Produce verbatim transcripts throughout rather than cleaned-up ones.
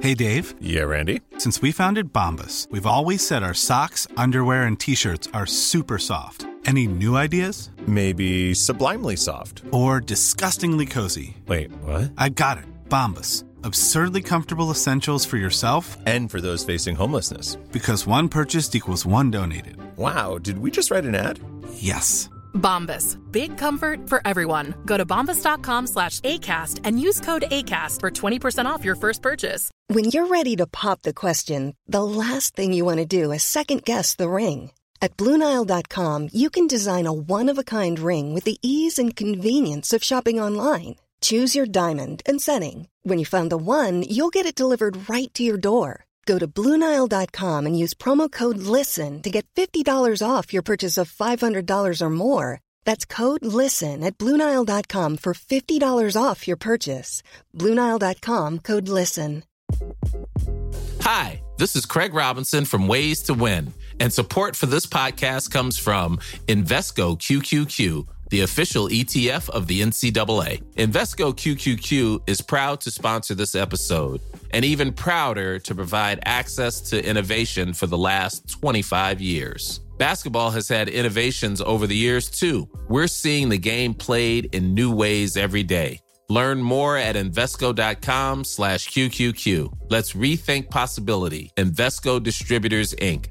Hey, Dave. Yeah, Randy. Since we founded Bombas, we've always said our socks, underwear, and T-shirts are super soft. Any new ideas? Maybe sublimely soft. Or disgustingly cozy. Wait, what? I got it. Bombas. Absurdly comfortable essentials for yourself and for those facing homelessness. Because one purchased equals one donated. Wow, did we just write an ad? Yes. Bombas. Big comfort for everyone. Go to bombas.com slash ACAST and use code ACAST for twenty percent off your first purchase. When you're ready to pop the question, the last thing you want to do is second-guess the ring. At Blue Nile dot com, you can design a one-of-a-kind ring with the ease and convenience of shopping online. Choose your diamond and setting. When you find the one, you'll get it delivered right to your door. Go to Blue Nile dot com and use promo code LISTEN to get fifty dollars off your purchase of five hundred dollars or more. That's code LISTEN at Blue Nile dot com for fifty dollars off your purchase. Blue Nile dot com, code LISTEN. Hi, this is Craig Robinson from Ways to Win, and support for this podcast comes from Invesco Q Q Q, the official E T F of the N C double A. Invesco Q Q Q is proud to sponsor this episode, and even prouder to provide access to innovation for the last twenty-five years. Basketball has had innovations over the years, too. We're seeing the game played in new ways every day. Learn more at Invesco.com slash QQQ. Let's rethink possibility. Invesco Distributors, Incorporated.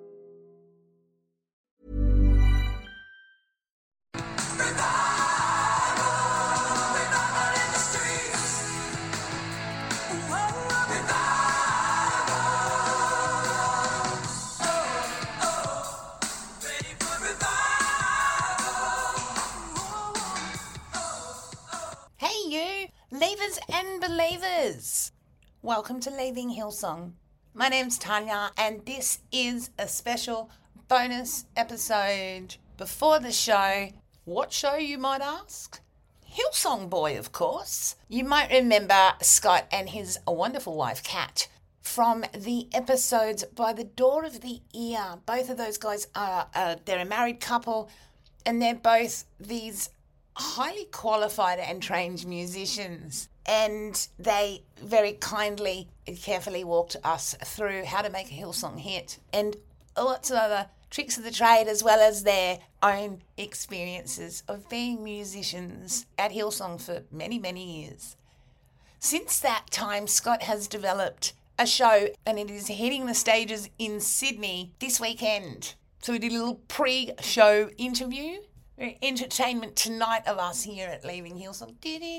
Leavers and believers, welcome to Leaving Hillsong. My name's Tanya, and this is a special bonus episode before the show. What show, you might ask? Hillsong Boy, of course. You might remember Scott and his wonderful wife, Kat, from the episodes By the Door of the Ear. Both of those guys are, uh, they're a married couple, and they're both these highly qualified and trained musicians, and they very kindly and carefully walked us through how to make a Hillsong hit and lots of other tricks of the trade, as well as their own experiences of being musicians at Hillsong for many, many years. Since that time, Scott has developed a show, and it is hitting the stages in Sydney this weekend. So we did a little pre-show interview. Entertainment tonight of us here at Leaving Hillsong.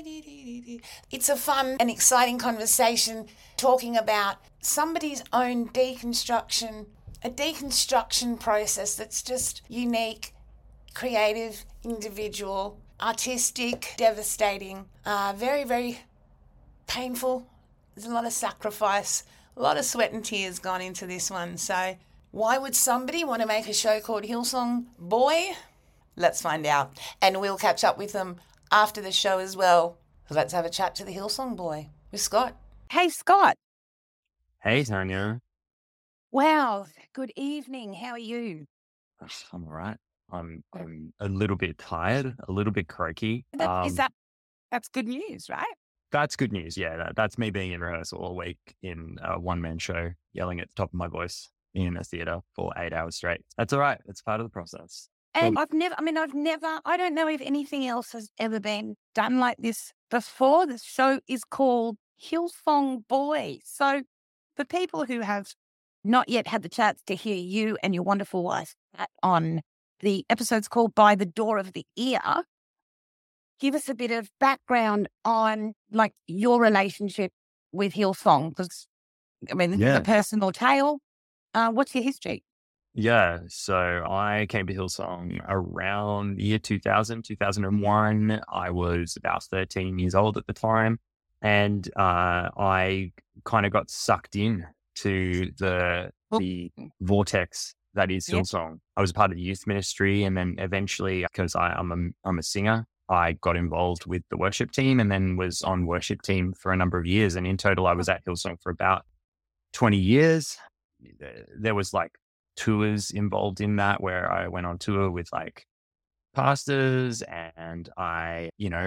It's a fun and exciting conversation talking about somebody's own deconstruction, a deconstruction process that's just unique, creative, individual, artistic, devastating, uh, very, very painful. There's a lot of sacrifice, a lot of sweat and tears gone into this one. So why would somebody want to make a show called Hillsong Boy? Let's find out. And we'll catch up with them after the show as well. So let's have a chat to the Hillsong Boy with Scott. Hey, Scott. Hey, Tanya. Wow. Good evening. How are you? I'm all right. I'm, I'm a little bit tired, a little bit croaky. That, um, is that, that's good news, right? That's good news. Yeah, that, that's me being in rehearsal all week in a one-man show, yelling at the top of my voice in a theatre for eight hours straight. That's all right. It's part of the process. And I've never, I mean, I've never, I don't know if anything else has ever been done like this before. The show is called Hillsong Boy. So for people who have not yet had the chance to hear you and your wonderful wife on the episode's called By the Door of the Ear, give us a bit of background on like your relationship with Hillsong. Because, I mean, Yeah. the personal tale. Uh, what's your history? Yeah, so I came to Hillsong around year two thousand, two thousand one. I was about thirteen years old at the time, and uh, I kind of got sucked in to the the vortex that is Yep. Hillsong. I was a part of the youth ministry, and then eventually, because I, I'm a I'm a singer, I got involved with the worship team, and then was on worship team for a number of years. And in total, I was at Hillsong for about twenty years. There was like tours involved in that, where I went on tour with like pastors, and I, you know,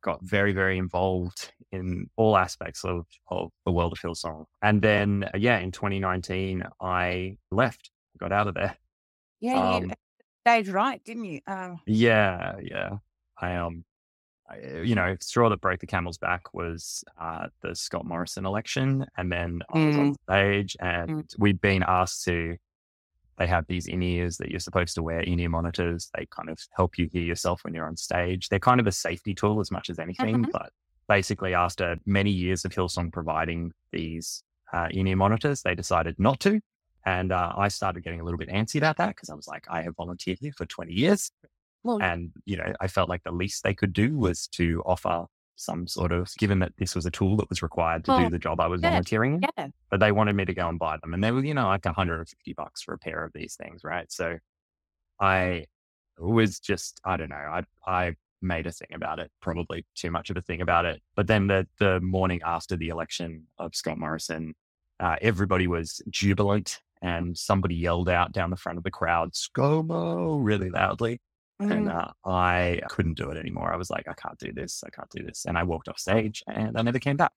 got very, very involved in all aspects of, of the world of Hillsong. And then, uh, yeah, in twenty nineteen, I left, got out of there. Yeah, Um, you stayed right, didn't you? Um, yeah, yeah. I, um, I, you know, straw that broke the camel's back was uh, the Scott Morrison election. And then I was on stage and Mm. we'd been asked to, they have these in-ears that you're supposed to wear, in-ear monitors. They kind of help you hear yourself when you're on stage. They're kind of a safety tool as much as anything, Mhm. but basically after many years of Hillsong providing these uh, in-ear monitors, they decided not to. And uh, I started getting a little bit antsy about that because I was like, I have volunteered here for twenty years. well, And, you know, I felt like the least they could do was to offer some sort of, given that this was a tool that was required to Well, do the job I was yeah, volunteering in, yeah. but they wanted me to go and buy them. And they were, you know, like one hundred fifty bucks for a pair of these things, right? So I was just, I don't know, I I made a thing about it, probably too much of a thing about it. But then the the morning after the election of Scott Morrison, uh, everybody was jubilant and somebody yelled out down the front of the crowd, ScoMo, really loudly. And Mm. uh, I couldn't do it anymore. I was like, I can't do this. I can't do this. And I walked off stage and I never came back.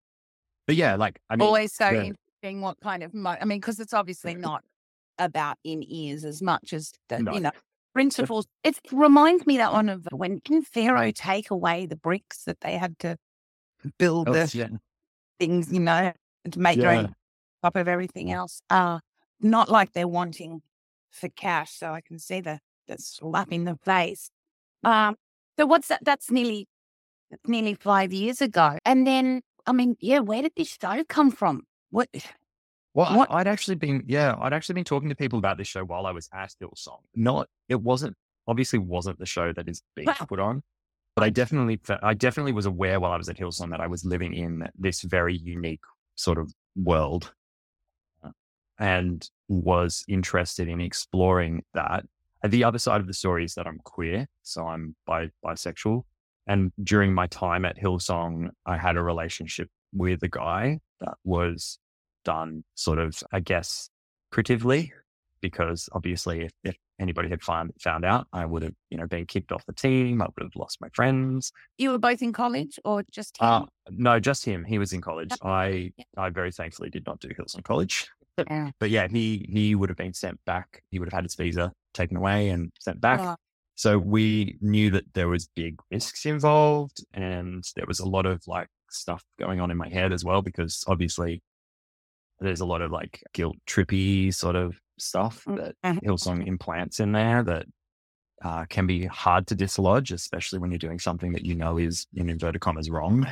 But yeah, like, I mean, Always so the- interesting what kind of, mo- I mean, because it's obviously not about in ears as much as the, No. you know, principles. It reminds me that one of when didn't Pharaoh take away the bricks that they had to build Oh, the yeah. things, you know, to make their Yeah. own top of everything else. Uh, not like they're wanting for cash. So I can see the, the slap in the face. Um, so what's that? That's nearly, that's nearly five years ago. And then, I mean, yeah, where did this show come from? What? Well, I- What- I'd actually been, yeah, I'd actually been talking to people about this show while I was at Hillsong. Not, it wasn't, obviously wasn't the show that is being Wow. put on, but I definitely, fe- I definitely was aware while I was at Hillsong that I was living in this very unique sort of world uh, and was interested in exploring that. And the other side of the story is that I'm queer, so I'm bi- bisexual. And during my time at Hillsong, I had a relationship with a guy that was done sort of, I guess, creatively, because obviously if, if anybody had found, found out, I would have, you know, been kicked off the team. I would have lost my friends. You were both in college or just him? Uh, no, just him. He was in college. I, I very thankfully did not do Hillsong College. Yeah. But yeah, he, he would have been sent back. He would have had his visa taken away and sent back. Oh, So we knew that there was big risks involved and there was a lot of like stuff going on in my head as well, because obviously there's a lot of like guilt trippy sort of stuff that Mhm. Hillsong implants in there that uh, can be hard to dislodge, especially when you're doing something that you know is in inverted commas wrong.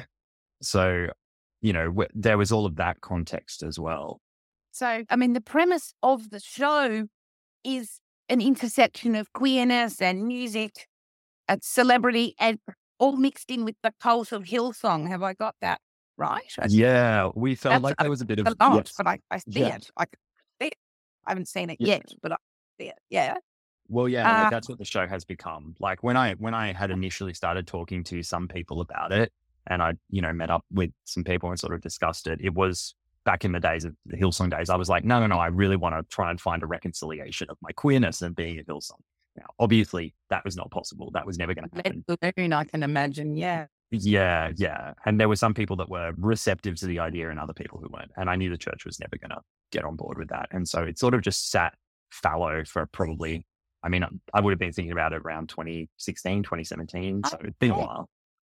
So, you know, w- there was all of that context as well. So, I mean, the premise of the show is an intersection of queerness and music and celebrity and all mixed in with the cult of Hillsong. Have I got that right? I- Yeah, we felt That's like there was a bit of a lot, yes. but I, I see Yeah. it. I can see it. I haven't seen it Yeah. yet, but I see it. Yeah. Well, yeah, like Uh, that's what the show has become. Like when I when I had initially started talking to some people about it, and I you know met up with some people and sort of discussed it, it was back in the days of the Hillsong days. I was like, no, no, no, I really want to try and find a reconciliation of my queerness and being a Hillsong. Now, obviously, that was not possible. That was never going to happen. Balloon, I can imagine. Yeah. Yeah, yeah. And there were some people that were receptive to the idea and other people who weren't. And I knew the church was never going to get on board with that. And so it sort of just sat fallow for probably, I mean, I would have been thinking about it around twenty sixteen, twenty seventeen. So it's been a Okay. while.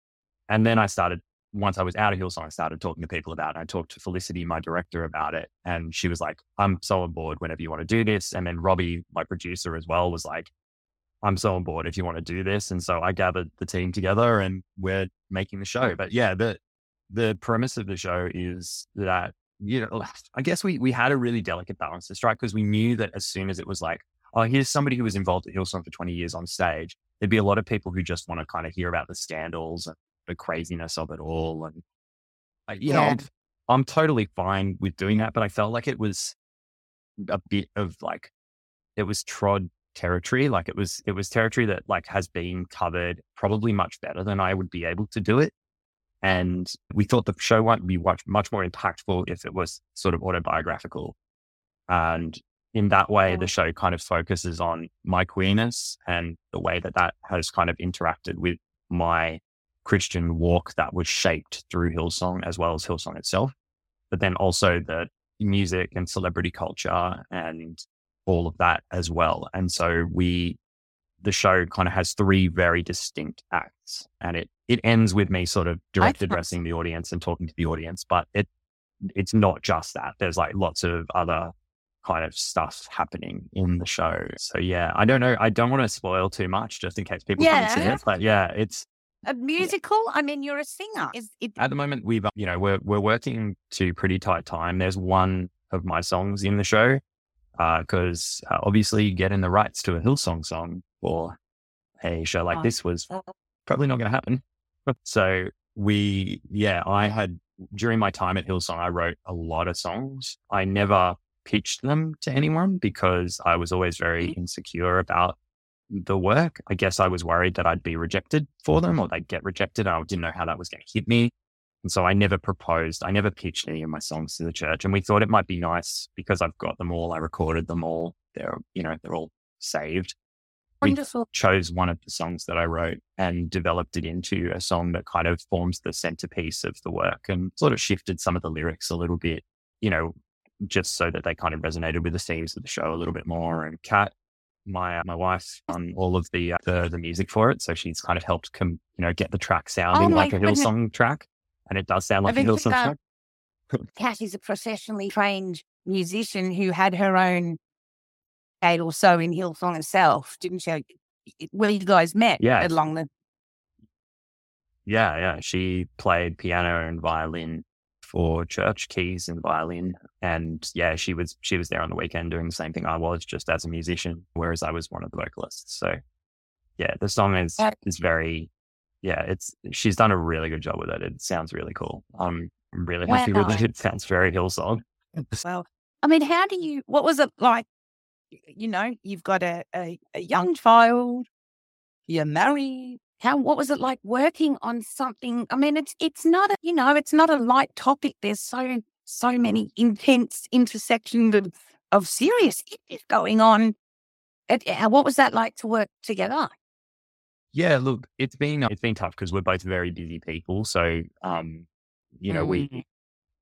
And then I started, once I was out of Hillsong, I started talking to people about it. I talked to Felicity, my director, about it. And she was like, I'm so on board whenever you want to do this. And then Robbie, my producer as well, was like, I'm so on board if you want to do this. And so I gathered the team together and we're making the show. But yeah, the the premise of the show is that, you know, I guess we we had a really delicate balance to strike, because we knew that as soon as it was like, oh, here's somebody who was involved at Hillsong for twenty years on stage, there'd be a lot of people who just want to kind of hear about the scandals and the craziness of it all. And, I, you know, Yeah. I'm, I'm totally fine with doing that, but I felt like it was a bit of like, it was trod territory. Like it was, it was territory that like has been covered probably much better than I would be able to do it. And we thought the show might be much, much more impactful if it was sort of autobiographical. And in that way, the show kind of focuses on my queerness and the way that that has kind of interacted with my Christian walk that was shaped through Hillsong as well as Hillsong itself, but then also the music and celebrity culture and all of that as well. And so we, the show kind of has three very distinct acts, and it it ends with me sort of direct addressing the audience and talking to the audience, but it it's not just that. There's like lots of other kind of stuff happening in the show. So yeah, I don't know. I don't want to spoil too much just in case people Yeah. haven't seen it, but yeah, it's A musical? I mean, you're a singer. Is it? at the moment we've, you know, we're, we're working to pretty tight time. There's one of my songs in the show because uh, uh, obviously getting the rights to a Hillsong song for a show like Oh. this was probably not going to happen. So we, yeah, I had, during my time at Hillsong, I wrote a lot of songs. I never pitched them to anyone because I was always very insecure about the work. I guess I was worried that I'd be rejected for them or they'd get rejected. I didn't know how that was going to hit me. And so I never proposed, I never pitched any of my songs to the church. And we thought it might be nice because I've got them all, I recorded them all. They're, you know, they're all saved. We Wonderful. chose one of the songs that I wrote and developed it into a song that kind of forms the centerpiece of the work and sort of shifted some of the lyrics a little bit, you know, just so that they kind of resonated with the themes of the show a little bit more. And Kat, my my wife, on all of the, uh, the the music for it, so she's kind of helped com- you know get the track sounding Oh my like a goodness. Hillsong track, and it does sound like a I think Hillsong that- track. Kat is a professionally trained musician who had her own decade or so in Hillsong herself, didn't she? Well, you guys met Yeah. along the. Yeah, yeah. She played piano and violin for church, keys and violin. And yeah, she was she was there on the weekend doing the same thing I was, just as a musician, whereas I was one of the vocalists. So yeah, the song is That- is very yeah, it's she's done a really good job with it. It sounds really cool. I'm really happy Wow. with it. It sounds very Hillsong. Well, I mean, how do you? What was it like? You know, you've got a a, a young child. You're married. How? What was it like working on something? I mean, it's it's not a you know, it's not a light topic. There's so so many intense intersections of, of serious issues going on. It, uh, what was that like to work together? Yeah, look, it's been it's been tough because we're both very busy people. So um, you know, Mm. we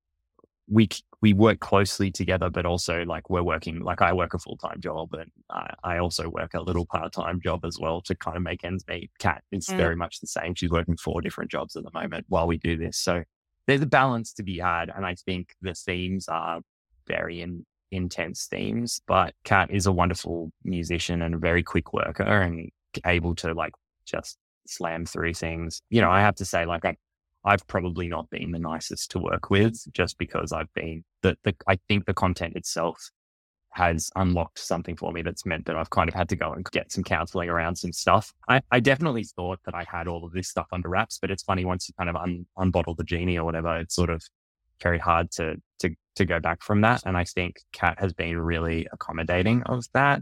we c- we work closely together, but also like we're working, like I work a full time job and I, I also work a little part time job as well to kind of make ends meet. Kat is Mm. very much the same. She's working four different jobs at the moment while we do this. So there's a balance to be had. And I think the themes are very in, intense themes, but Kat is a wonderful musician and a very quick worker and able to like just slam through things. You know, I have to say like I, I've probably not been the nicest to work with just because I've been the, the I think the content itself has unlocked something for me that's meant that I've kind of had to go and get some counseling around some stuff. I, I definitely thought that I had all of this stuff under wraps, but it's funny once you kind of un, unbottle the genie or whatever, it's sort of very hard to to to go back from that. And I think Kat has been really accommodating of that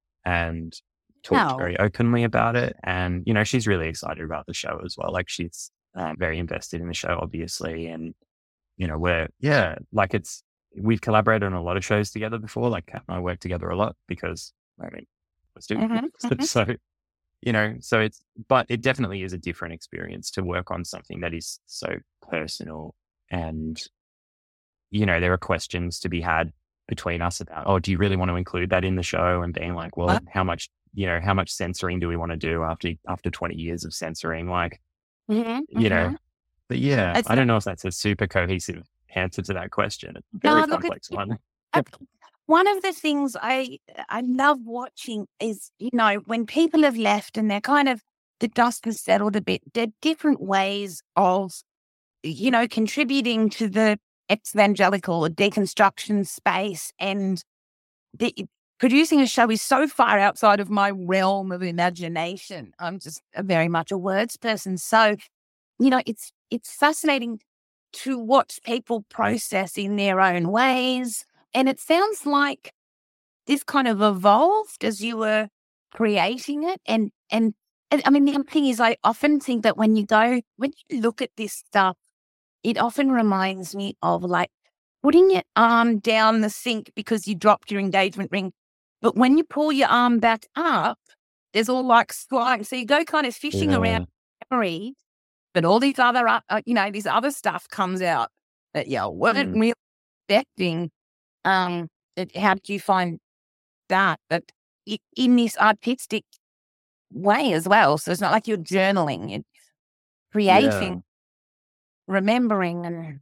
and talked No. very openly about it. And, you know, she's really excited about the show as well. Like she's um, very invested in the show, obviously. And, you know, we're, yeah, like it's, we've collaborated on a lot of shows together before. Like Kat and I work together a lot because, I mean, let's do it. Mhm, mhm. So, you know, so it's, but it definitely is a different experience to work on something that is so personal. And, you know, there are questions to be had between us about, oh, do you really want to include that in the show? And being like, well, Uh. how much, you know, how much censoring do we want to do after, after twenty years of censoring? Like, Mhm, you know, mhm. but yeah, It's I don't know if that's a super cohesive answer to that question. It's a No, very look, complex it- one. Uh, One of the things I I love watching is, you know, when people have left and they're kind of, the dust has settled a bit, there are different ways of, you know, contributing to the evangelical or deconstruction space. And the, producing a show is so far outside of my realm of imagination. I'm just a very much a words person. So, you know, it's it's fascinating to watch people process in their own ways. And it sounds like this kind of evolved as you were creating it. And, and, and I mean, the other thing is I often think that when you go, when you look at this stuff, it often reminds me of like putting your arm down the sink because you dropped your engagement ring. But when you pull your arm back up, there's all like slime. So you go kind of fishing Yeah. around memory. but all these other, uh, uh, you know, this other stuff comes out that you weren't Mm. really expecting. Um, it, how did you find that? But i- in this artistic way as well. So it's not like you're journaling, you're creating, Yeah. remembering, and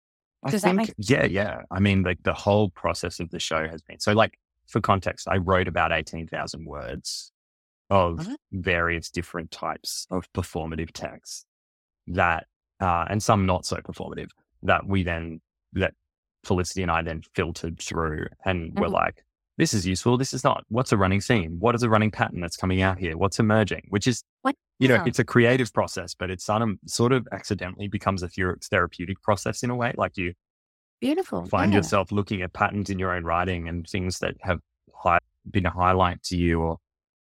I does that think, make yeah, yeah. I mean, like the whole process of the show has been so. Like for context, I wrote about eighteen thousand words of Uh-huh. various different types of performative text that, uh, and some not so performative that we then that Felicity and I then filtered through and were Mhm. like, this is useful. This is not. What's a running theme? What is a running pattern that's coming out here? What's emerging? Which is, what? you know, Yeah. it's a creative process, but it's sort of, sort of accidentally becomes a thero- therapeutic process in a way. Like you Beautiful. find yeah. yourself looking at patterns in your own writing and things that have hi- been a highlight to you. Or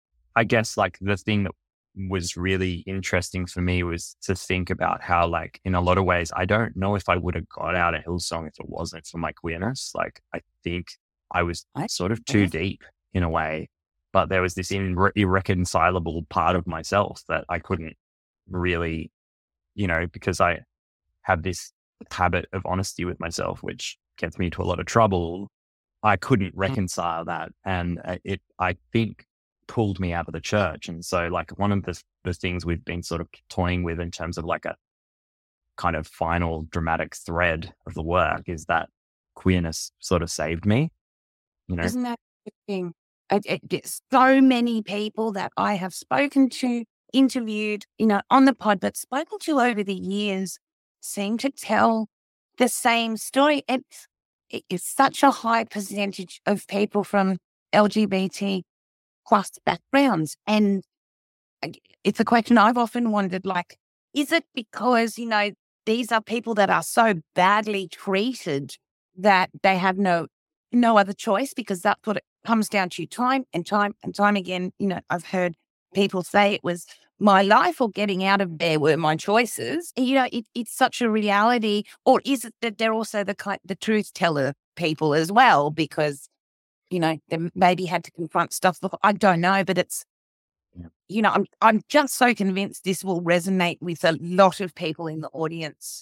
I guess like the thing that was really interesting for me was to think about how, like, in a lot of ways, I don't know if I would have got out of Hillsong if it wasn't for my queerness. Like, I think I was I- sort of too yes. deep in a way, but there was this irre- irreconcilable part of myself that I couldn't really, you know, because I have this habit of honesty with myself, which gets me into a lot of trouble. I couldn't reconcile that. And uh, it, I think, pulled me out of the church. And so, like, one of the, the things we've been sort of toying with in terms of like a kind of final dramatic thread of the work is that queerness sort of saved me, you know? Isn't that interesting? It, it, it's so many people that I have spoken to, interviewed, you know, on the pod, but spoken to over the years seem to tell the same story. And it is such a high percentage of people from L G B T plus backgrounds. And it's a question I've often wondered, like, is it because, you know, these are people that are so badly treated that they have no no other choice, because that's what it comes down to time and time and time again. You know, I've heard people say it was my life or getting out of there were my choices. You know, it, it's such a reality. Or is it that they're also the kind, the truth teller people as well, because, you know, they maybe had to confront stuff before. I don't know, but it's, Yeah. you know, I'm I'm just so convinced this will resonate with a lot of people in the audience.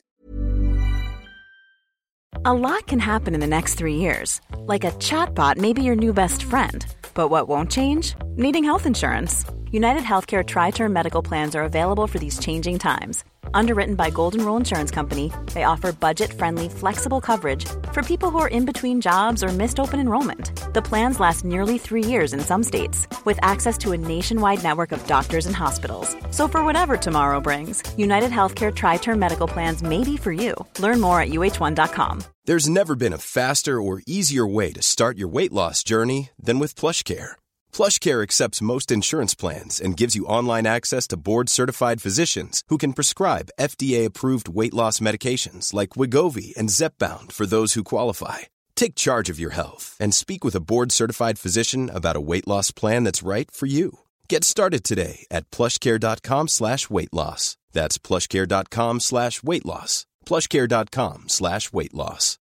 A lot can happen in the next three years. Like a chatbot may be your new best friend. But what won't change? Needing health insurance. United Healthcare Tri-Term Medical Plans are available for these changing times. Underwritten by Golden Rule Insurance Company, they offer budget-friendly, flexible coverage for people who are in between jobs or missed open enrollment. The plans last nearly three years in some states, with access to a nationwide network of doctors and hospitals. So for whatever tomorrow brings, United Healthcare Tri-Term Medical Plans may be for you. Learn more at U H one dot com. There's never been a faster or easier way to start your weight loss journey than with PlushCare. PlushCare accepts most insurance plans and gives you online access to board-certified physicians who can prescribe F D A-approved weight loss medications like Wegovy and Zepbound for those who qualify. Take charge of your health and speak with a board-certified physician about a weight loss plan that's right for you. Get started today at plushcare.com slash weight loss. That's plushcare.com slash weight loss. plushcare.com slash weight loss.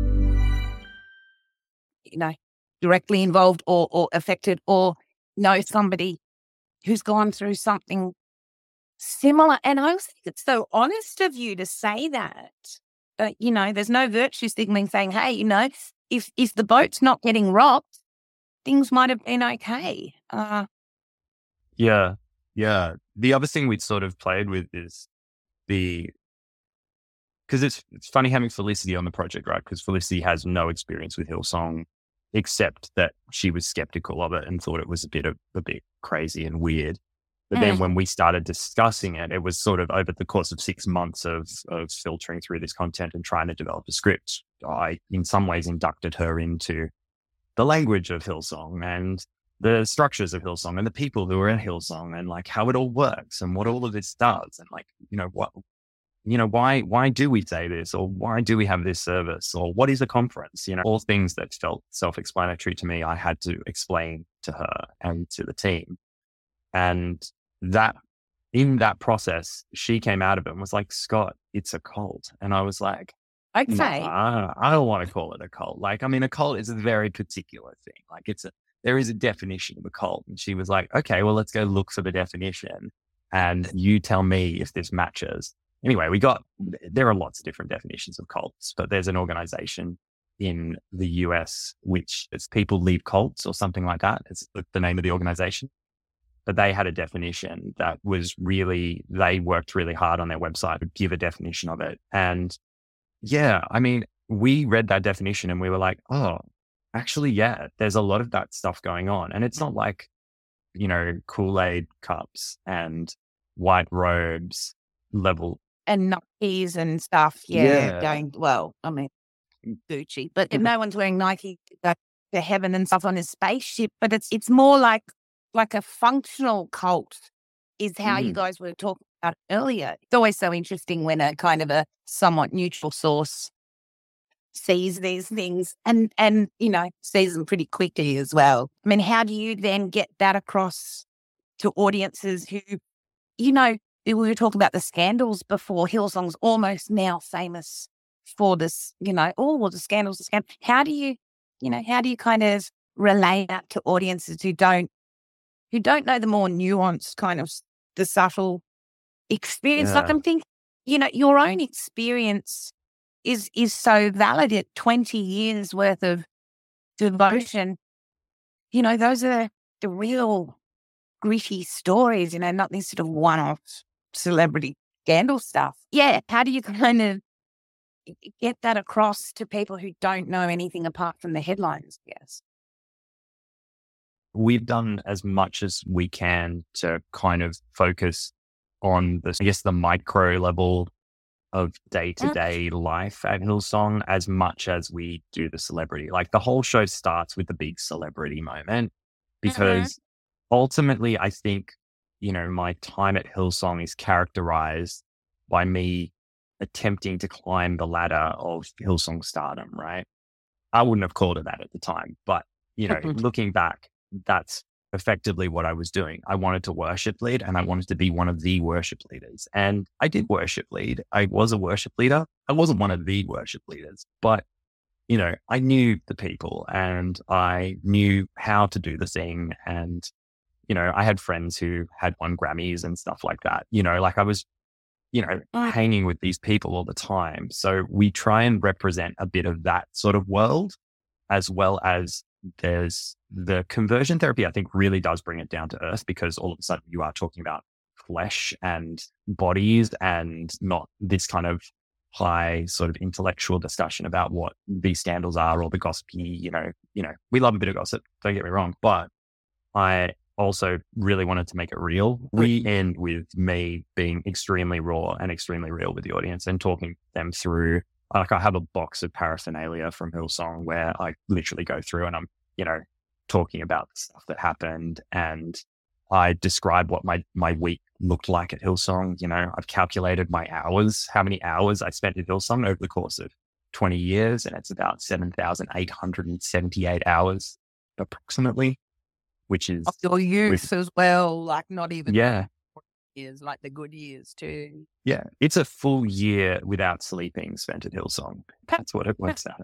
You know, directly involved or, or affected, or know somebody who's gone through something similar. And I also think it's so honest of you to say that. Uh, you know, there's no virtue signaling saying, hey, you know, if if the boat's not getting rocked, things might have been okay. Uh, Yeah. Yeah. The other thing we'd sort of played with is the, because it's, it's funny having Felicity on the project, right? Because Felicity has no experience with Hillsong, except that she was skeptical of it and thought it was a bit of a bit crazy and weird. But then Mm. when we started discussing it, it was sort of over the course of six months of of filtering through this content and trying to develop a script. I, in some ways, inducted her into the language of Hillsong and the structures of Hillsong and the people who are in Hillsong and like how it all works and what all of this does and like, you know, what, you know, why, why do we say this, or why do we have this service, or what is a conference? You know, all things that felt self-explanatory to me, I had to explain to her and to the team. And that, in that process, she came out of it and was like, Scott, it's a cult. And I was like, okay. no, I, I don't want to call it a cult. Like, I mean, a cult is a very particular thing. Like it's a, there is a definition of a cult. And she was like, okay, well, let's go look for the definition. and you tell me if this matches. Anyway, we got, there are lots of different definitions of cults, but there's an organization in the U S which it's People Leave Cults or something like that. It's the name of the organization. But they had a definition that was really, they worked really hard on their website to give a definition of it. And yeah, I mean, we read that definition and we were like, oh, actually, yeah, there's a lot of that stuff going on. And it's not like, you know, Kool-Aid cups and white robes level. And Nikes and stuff. Yeah, Yeah. Going, well, I mean, Gucci, but no one's wearing Nike uh, to heaven and stuff on his spaceship. But it's it's more like like a functional cult is how you Mm. guys were talking about earlier. It's always so interesting when a kind of a somewhat neutral source sees these things and, and, you know, sees them pretty quickly as well. I mean, how do you then get that across to audiences who, you know, we were talking about the scandals before. Hillsong's almost now famous for this, you know, oh, well, the scandals, the scandal. How do you, you know, how do you kind of relay that to audiences who don't, who don't know the more nuanced kind of s- the subtle experience? Like Yeah. I'm thinking, you know, your own experience is is so valid at twenty years worth of devotion. You know, those are the real gritty stories, you know, not this sort of one-off celebrity scandal stuff. Yeah. How do you kind of get that across to people who don't know anything apart from the headlines? Yes. We've done as much as we can to kind of focus on the, I guess, the micro level of day-to-day life at Hillsong as much as we do the celebrity. Like the whole show starts with the big celebrity moment because ultimately I think, you know, my time at Hillsong is characterized by me attempting to climb the ladder of Hillsong stardom, right? I wouldn't have called it that at the time, but, you know, looking back, that's effectively what I was doing. I wanted to worship lead and I wanted to be one of the worship leaders. And I did worship lead. I was a worship leader. I wasn't one of the worship leaders, but, you know, I knew the people and I knew how to do the thing. And, you know, I had friends who had won Grammys and stuff like that. You know, like I was, you know, hanging with these people all the time. So we try and represent a bit of that sort of world, as well as there's the conversion therapy, I think really does bring it down to earth because all of a sudden you are talking about flesh and bodies and not this kind of high sort of intellectual discussion about what these scandals are or the gossipy, you know, you know, we love a bit of gossip, don't get me wrong, but I also really wanted to make it real. We end with me being extremely raw and extremely real with the audience and talking them through. Like I have a box of paraphernalia from Hillsong where I literally go through and I'm, you know, talking about the stuff that happened and I describe what my, my week looked like at Hillsong. You know, I've calculated my hours, how many hours I spent at Hillsong over the course of twenty years. And it's about seven thousand eight hundred seventy-eight hours approximately, which is Of your youth with- as well, like not even yeah. years, like the good years too. Yeah, it's a full year without sleeping spent at Hillsong. That's what it works out at.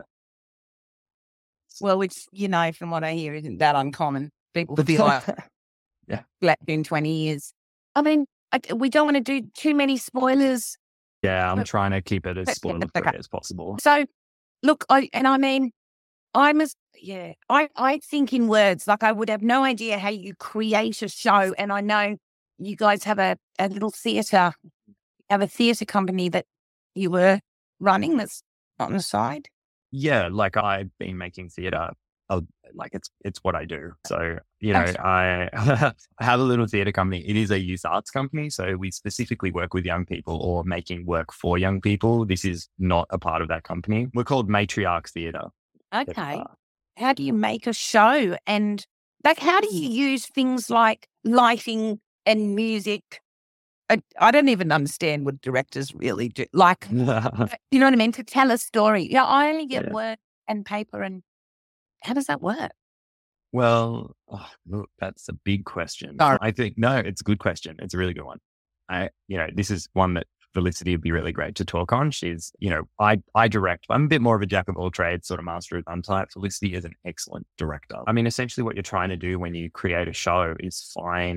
Well, which, you know, from what I hear, isn't that uncommon. People feel like Yeah. flat in twenty years. I mean, I, we don't want to do too many spoilers. Yeah, I'm But- trying to keep it as but- spoiler free okay. as possible. So, look, I and I mean, I'm as yeah, I I think in words. Like I would have no idea how you create a show, and I know you guys have a, a little theatre, have a theatre company that you were running that's on the side. Yeah, like I've been making theatre. Uh, like it's it's what I do. So you know, Okay. I I have a little theatre company. It is a youth arts company, so we specifically work with young people or making work for young people. This is not a part of that company. We're called Matriarch Theatre. Okay. How do you make a show? And like, how do you use things like lighting and music? I, I don't even understand what directors really do. Like, you know what I mean? To tell a story. Yeah, I only get Yeah. word and paper. And how does that work? Well, oh, look, that's a big question. Sorry. I think, no, it's a good question. It's a really good one. I, you know, this is one that Felicity would be really great to talk on. She's, you know, I, I direct. I'm a bit more of a jack of all trades, sort of master of none type. Felicity is an excellent director. I mean, essentially what you're trying to do when you create a show is find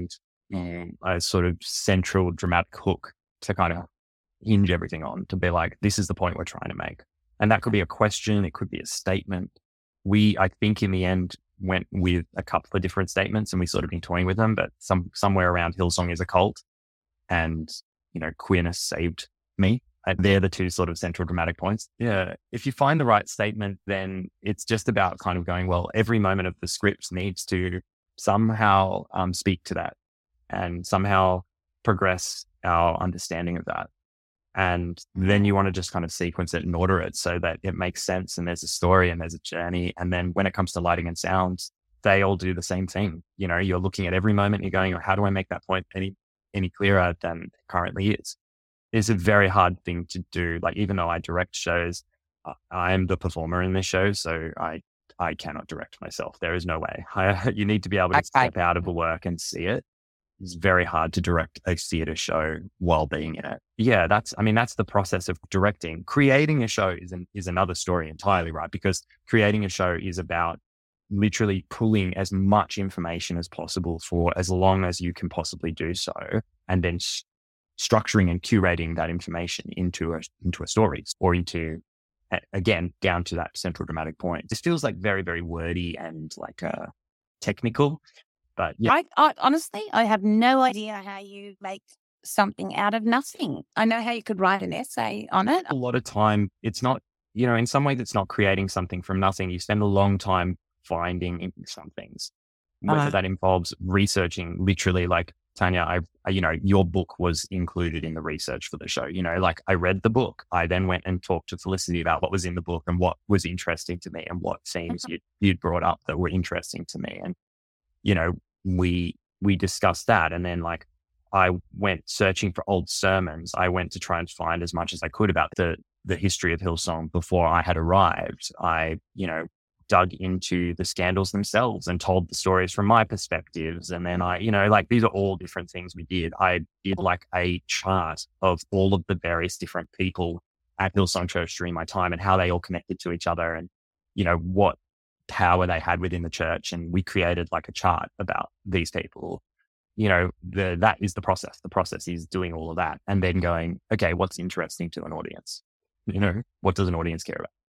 um, a sort of central dramatic hook to kind of hinge everything on, to be like, this is the point we're trying to make. And that could be a question, it could be a statement. We, I think in the end, went with a couple of different statements and we sort of been toying with them, but some somewhere around Hillsong is a cult and, you know, queerness saved me. And they're the two sort of central dramatic points. Yeah. If you find the right statement, then it's just about kind of going, well, every moment of the script needs to somehow um, speak to that and somehow progress our understanding of that. And then you want to just kind of sequence it and order it so that it makes sense and there's a story and there's a journey. And then when it comes to lighting and sound, they all do the same thing. You know, you're looking at every moment, you're going, how do I make that point any, any clearer than it currently is? It's a very hard thing to do. Like, even though I direct shows, uh, I'm the performer in this show, so I I cannot direct myself. There is no way. I, you need to be able to okay. step out of the work and see it. It's very hard to direct a theatre show while being in it. Yeah, that's, I mean, that's the process of directing. Creating a show is an, is another story entirely, right? Because creating a show is about literally pulling as much information as possible for as long as you can possibly do so, and then sh- structuring and curating that information into a into a story or into, again, down to that central dramatic point. This feels like very, very wordy and like uh, technical, but yeah. I, I honestly, I have no idea how you make something out of nothing. I know how you could write an essay on it. A lot of time, it's not, you know, in some ways it's not creating something from nothing. You spend a long time finding some things, whether uh, that involves researching literally, like, Tanya, I, I, you know, your book was included in the research for the show. You know, like, I read the book. I then went and talked to Felicity about what was in the book and what was interesting to me and what themes you'd, you'd brought up that were interesting to me. And, you know, we, we discussed that. And then, like, I went searching for old sermons. I went to try and find as much as I could about the, the history of Hillsong before I had arrived. I, you know, dug into the scandals themselves and told the stories from my perspectives. And then I, you know, like, these are all different things we did. I did like a chart of all of the various different people at Hillsong Church during my time and how they all connected to each other and, you know, what power they had within the church. And we created like a chart about these people. You know, the, that is the process. The process is doing all of that and then going, okay, what's interesting to an audience? You know, what does an audience care about?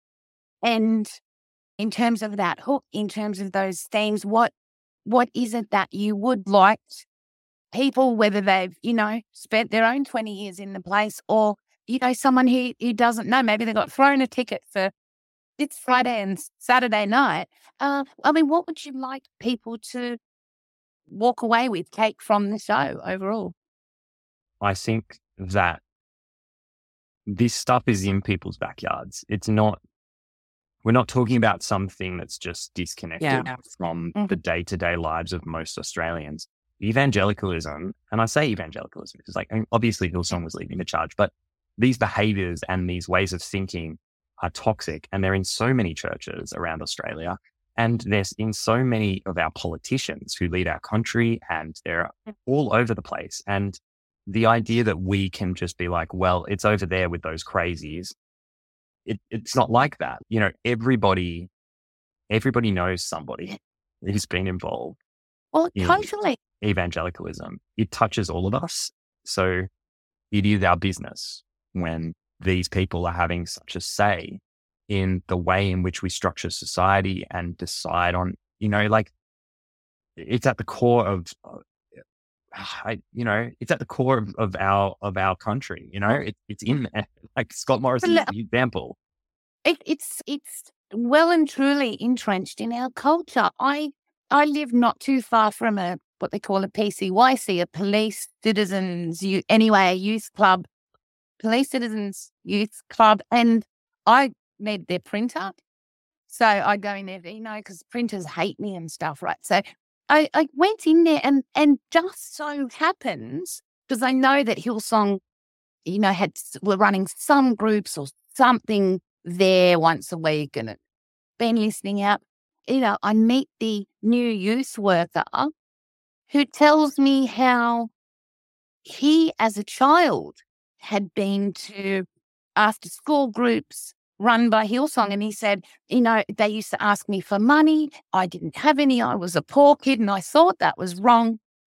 And in terms of that hook, in terms of those themes, what what is it that you would like people, whether they've, you know, spent their own twenty years in the place or, you know, someone who, who doesn't know, maybe they got thrown a ticket for it's Friday and Saturday night. Uh, I mean, what would you like people to walk away with, take from the show overall? I think that this stuff is in people's backyards. It's not, we're not talking about something that's just disconnected yeah. from mm-hmm. the day-to-day lives of most Australians. Evangelicalism, and I say evangelicalism because, like, obviously Hillsong was leading the charge, but these behaviors and these ways of thinking are toxic, and they're in so many churches around Australia, and there's in so many of our politicians who lead our country, and they're all over the place. And the idea that we can just be like, well, it's over there with those crazies, It, it's not like that. You know, everybody, everybody knows somebody who's been involved. Well, totally. Evangelicalism. It touches all of us. So it is our business when these people are having such a say in the way in which we structure society and decide on, you know, like, it's at the core of, I, you know, it's at the core of, of our of our country. You know, it, it's in there. Like Scott Morrison's the example. It, it's it's well and truly entrenched in our culture. I I live not too far from a what they call a P C Y C, a Police Citizens Youth, anyway, a youth club, Police Citizens Youth Club, and I need their printer, so I go in there, you know, because printers hate me and stuff, right? So I, I went in there and, and just so happens, because I know that Hillsong, you know, had were running some groups or something there once a week and it been listening out. You know, I meet the new youth worker who tells me how he, as a child, had been to after school groups run by Hillsong. And he said, you know, they used to ask me for money. I didn't have any. I was a poor kid and I thought that was wrong.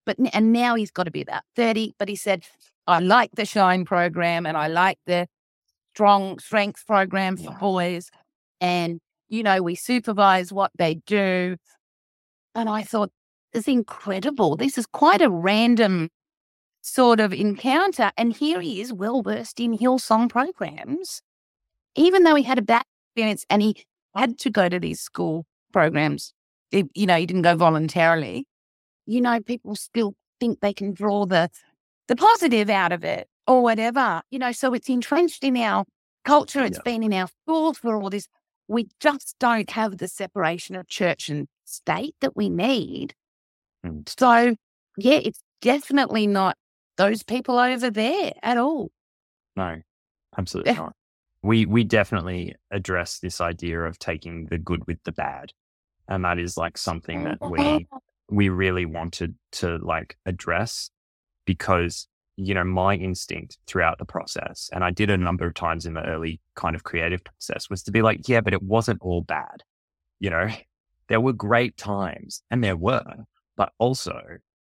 but and now he's got to be about thirty. But he said, I like the Shine program and I like the strong strength program for boys. And, you know, we supervise what they do. And I thought, this is incredible. This is quite a random sort of encounter. And here he is, well-versed in Hillsong programs, even though he had a bad experience and he had to go to these school programs. It, you know, he didn't go voluntarily. You know, people still think they can draw the the positive out of it or whatever. You know, so it's entrenched in our culture. It's yeah. been in our schools for all this. We just don't have the separation of church and state that we need. Mm. So, yeah, it's definitely not those people over there at all. No, absolutely not. We we definitely address this idea of taking the good with the bad. And that is like something that we we really wanted to like address because, you know, my instinct throughout the process, and I did a number of times in the early kind of creative process, was to be like, yeah, but it wasn't all bad. You know, there were great times and there were, but also,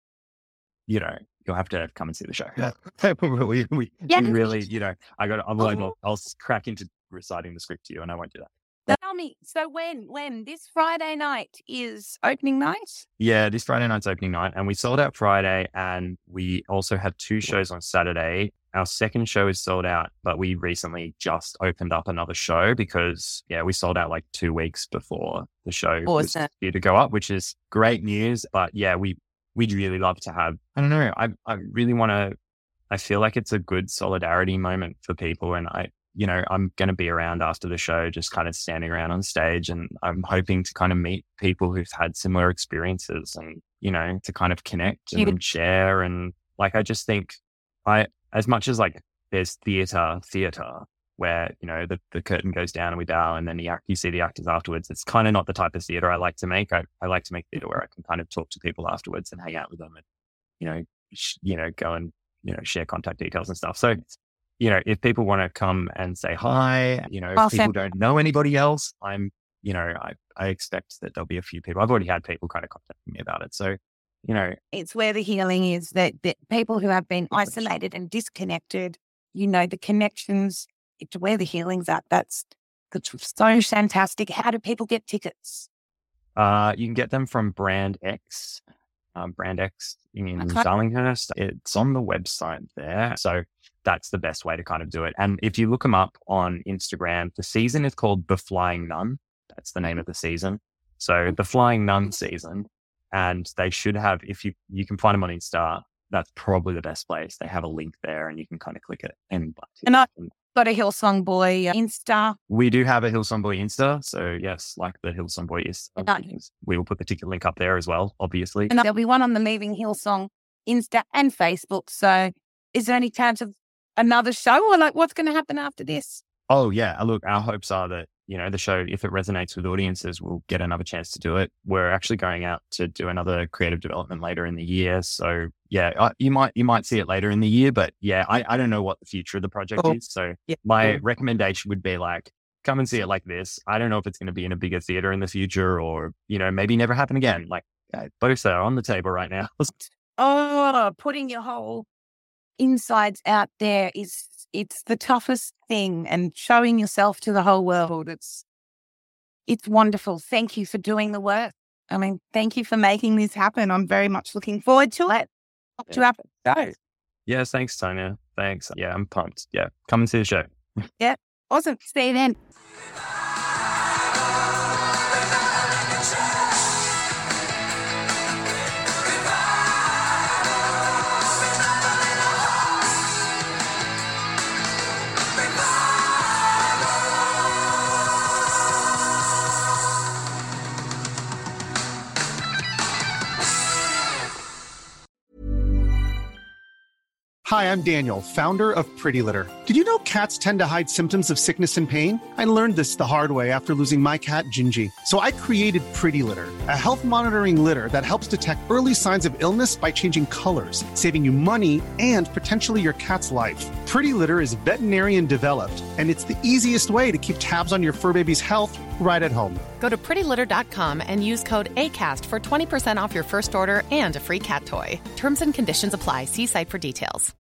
you know, you'll have to come and see the show. Yeah. we, we, yeah. we really, you know, I got, I'll, I'll, I'll crack into reciting the script to you and I won't do that. Tell me, so when, when this Friday night is opening night? Yeah, this Friday night's opening night and we sold out Friday and we also had two shows on Saturday. Our second show is sold out, but we recently just opened up another show because, yeah, we sold out like two weeks before the show awesome. was due to go up, which is great news. But yeah, we, we'd really love to have, I don't know, I, I really want to, I feel like it's a good solidarity moment for people. And I, you know, I'm going to be around after the show, just kind of standing around on stage. And I'm hoping to kind of meet people who've had similar experiences and, you know, to kind of connect and yeah. share. And like, I just think I, as much as like there's theater, theater where, you know, the, the curtain goes down and we bow and then the act, you see the actors afterwards. It's kind of not the type of theater I like to make. I, I like to make theater where I can kind of talk to people afterwards and hang out with them and, you know, sh- you know, go and, you know, share contact details and stuff. So, you know, if people want to come and say hi, you know, if awesome. people don't know anybody else, I'm, you know, I, I expect that there'll be a few people. I've already had people kind of contacting me about it. So, you know. It's where the healing is, that, that people who have been isolated and disconnected, you know, the connections, it's where the healing's at. That's, that's so fantastic. How do people get tickets? Uh, you can get them from Brand X, um, Brand X in okay. Darlinghurst. It's on the website there. So that's the best way to kind of do it. And if you look them up on Instagram, the season is called The Flying Nun. That's the name of the season. So The Flying Nun season. And they should have, if you, you can find them on Insta, that's probably the best place. They have a link there and you can kind of click it. And, and I've got a Hillsong Boy Insta. We do have a Hillsong Boy Insta. So yes, like the Hillsong Boy is. We will put the ticket link up there as well, obviously. And there'll be one on the Leaving Hillsong Insta and Facebook. So is there any chance of another show or like what's going to happen after this? Oh yeah. Look, our hopes are that, you know, the show, if it resonates with audiences, we'll get another chance to do it. We're actually going out to do another creative development later in the year. So yeah, you might, you might see it later in the year, but yeah, I, I don't know what the future of the project oh, is. So yeah. my recommendation would be like, come and see it like this. I don't know if it's going to be in a bigger theater in the future or, you know, maybe never happen again. Like both are on the table right now. Oh, putting your whole insides out there is, it's the toughest thing, and showing yourself to the whole world. It's, it's wonderful. Thank you for doing the work. I mean, thank you for making this happen. I'm very much looking forward to it. Up to happen. Go. Yes. Thanks, Tanya. Thanks. Yeah, I'm pumped. Yeah. Come and see the show. Yeah. Awesome. See you then. Hi, I'm Daniel, founder of Pretty Litter. Did you know cats tend to hide symptoms of sickness and pain? I learned this the hard way after losing my cat, Gingy. So I created Pretty Litter, a health monitoring litter that helps detect early signs of illness by changing colors, saving you money and potentially your cat's life. Pretty Litter is veterinarian developed, and it's the easiest way to keep tabs on your fur baby's health right at home. Go to pretty litter dot com and use code ACAST for twenty percent off your first order and a free cat toy. Terms and conditions apply. See site for details.